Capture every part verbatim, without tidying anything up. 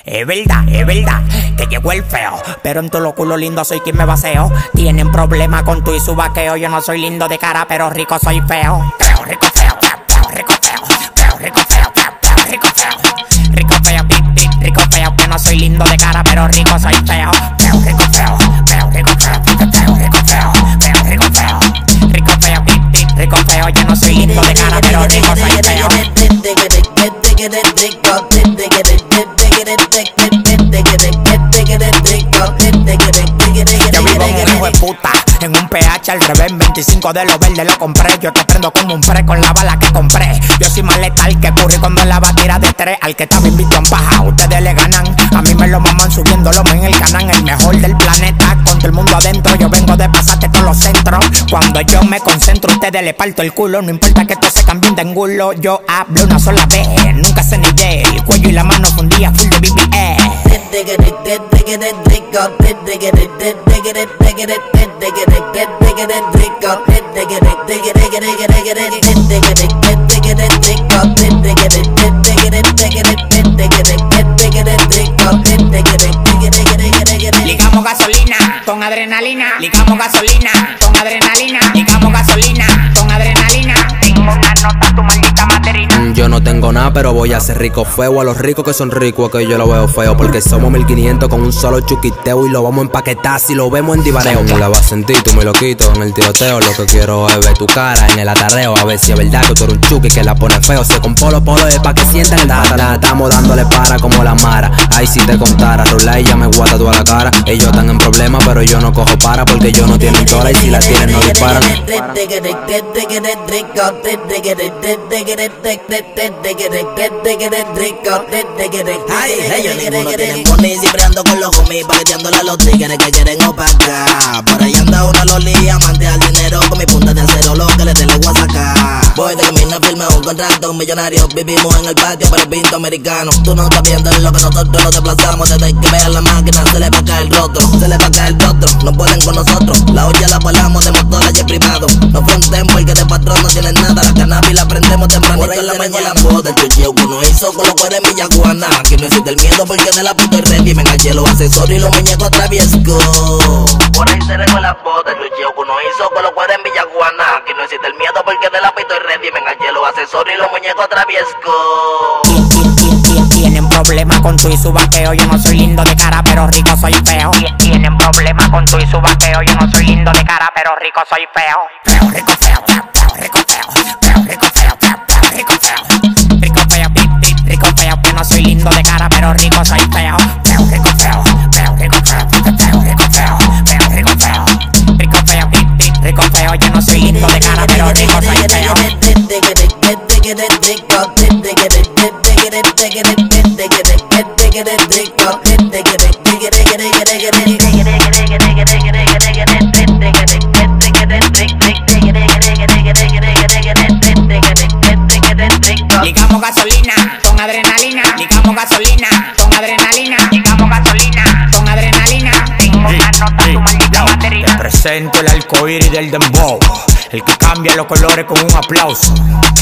Es verdad, es verdad, que llegó el feo, pero en tu lo culo lindo soy quien me baseo. Tienen problema con tú y su vaqueo. Yo no soy lindo de cara, pero rico soy feo. Feo, rico, feo, feo, feo, rico, feo. Feo, rico, feo, feo, feo, rico, feo. Rico, feo, pip, pip, rico, feo. Que no soy lindo de cara, pero rico soy feo. Feo, rico, feo, feo, rico, feo. Feo, rico, feo, feo, rico, feo. Rico, feo, pip, pip, rico, feo. Yo no soy lindo de cara, pero rico soy feo. Yo vivo en un hijo de puta, en un P H al revés, veinticinco de los verdes lo compré. Yo te prendo como un pre con la bala que compré. Yo soy más letal que Curry cuando la va a tirar de tres. Al que estaba invito en paja, ustedes le ganan. A mí me lo maman subiendo lomo en el canal. El mejor del planeta, con todo el mundo adentro. Yo vengo de pasarte todos los centros. Cuando yo me concentro, ustedes le parto el culo. No importa que todos se cambien de angulo. Yo hablo una sola vez, nunca se nivel. El cuello y la mano fundía full de B B E. Ligamos gasolina con adrenalina. Ligamos gasolina con adrenalina. Ligamos gasolina con adrenalina. Tengo una nota, tu maldita materina. Yo no tengo nada, pero voy a ser rico feo. A los ricos que son ricos, que yo lo veo feo. Porque somos mil quinientos con un solo chuquiteo. Y lo vamos a empaquetar si lo vemos en divareo. No la vas a sentir, tú me lo quito en el tiroteo. Lo que quiero es ver tu cara en el atarreo. A ver si es verdad que tú eres un chuki que la pone feo. Se con polo polo es pa' que sientan el data. Estamos dándole para como la mara. Ay, si te contara, rula y ya me guata toda la cara. Ellos están en problemas, pero yo no cojo para. Porque yo no tienen tola y si la tienen no disparan. Ay, ellos ninguno tienen pony, siempre ando con los homies, paqueteándole a los tigres que quieren opacar. Por ahí anda una loli, amante al dinero, con mi punta de acero, lo que le dé le voy a sacar. Voy de camino a firmar un contrato, un millonario, vivimos en el patio, pero el pinto americano. Tú no estás viendo lo que nosotros nos desplazamos, desde que vean la máquina se le va a caer el rostro, se le va a caer el rostro, no pueden con nosotros, la olla la volamos de motor y privado. No frontemos porque de patrón no tienen nada, la cannabis la prendemos tempranito en la mañana. El chucheo que uno hizo con los cueros en Villaguana. Aquí no existe el miedo porque de la puta y ready. Venga hielo, accesorios y los muñecos traviescos. Por ahí se regó la bota. El chucheo que uno hizo con los cueros en Villaguana. Aquí no existe el miedo porque de la puta y ready. Venga hielo, accesorios y los muñecos traviescos. Tienen problemas con tú y su vaqueo. Yo no soy lindo de cara, pero rico soy feo. Tienen problemas con tú y su vaqueo. Yo no soy lindo de cara, pero rico soy feo. Feo, rico, feo, feo, feo, rico, feo. Feo, rico, feo, feo, feo, rico, feo. Rico, feo, pip, pip, rico, feo. Que no soy lindo de cara, pero rico soy feo. Feo, rico, feo, feo, rico, feo. Feo, rico, feo, feo, rico, feo. Rico, feo, pip, pip, rico, feo. Yo no soy lindo de cara, pero rico soy feo. Ligamos gasolina con adrenalina. Ligamos gasolina con adrenalina. Ligamos gasolina con adrenalina. Tengo una nota, tu maldita materina. Te presento el arcoíris del dembow, el que cambia los colores con un aplauso.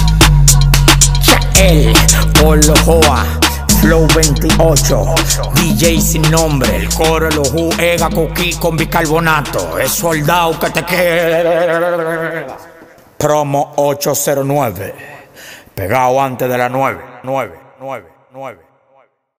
Chael, Polo Joa, Flow veintiocho, D J sin nombre, el coro, los U, Ega, Coquí con bicarbonato. Es soldado que te queda. Promo ocho cero nueve, pegado antes de la nueve, nueve, nueve, nueve.